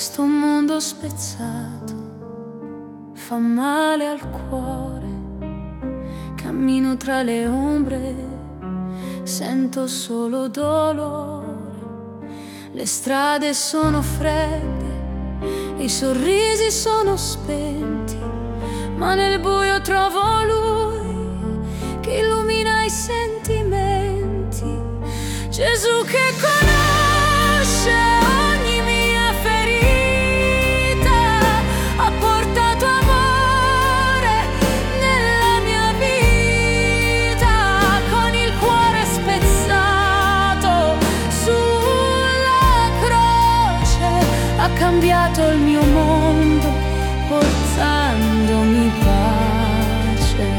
Questo mondo spezzato fa male al cuore. Cammino tra le ombre, sento solo dolore. Le strade sono fredde, i sorrisi sono spenti, ma nel buio trovo lui che illumina i sentimenti. Gesù che conosce ogni mia ferita, ha portato amore nella mia vita. Con il cuore spezzato sulla croce ha cambiato il mio mondo, portandomi pace.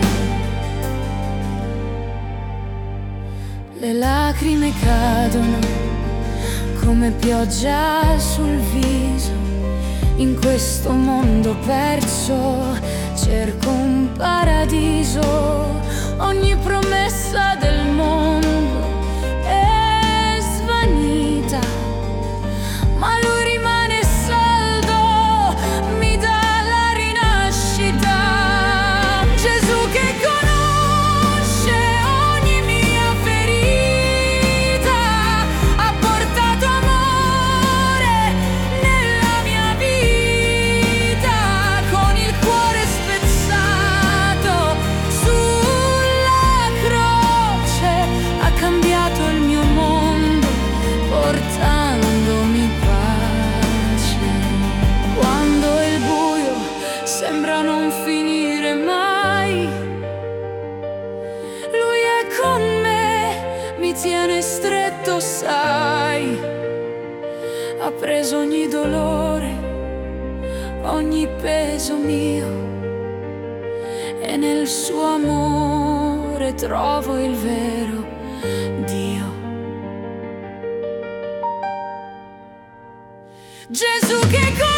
Le lacrime cadono come pioggia sul viso. In questo mondo perso cerco un paradiso. Ogni promessa del mondo è svanita, ma lui rimane saldo, mi dà la rinascita. Gesù che conosce ogni mia ferita, ha portato amore nella mia vita. Con il cuore spezzato sulla croce ha cambiato il mio mondo, portandomi pace. Quando il buio sembra non finire mai, lui è con me, mi tiene stretto, sai. Ha preso ogni dolore, ogni peso mio, e nel suo amore trovo il vero Dio. Gesù che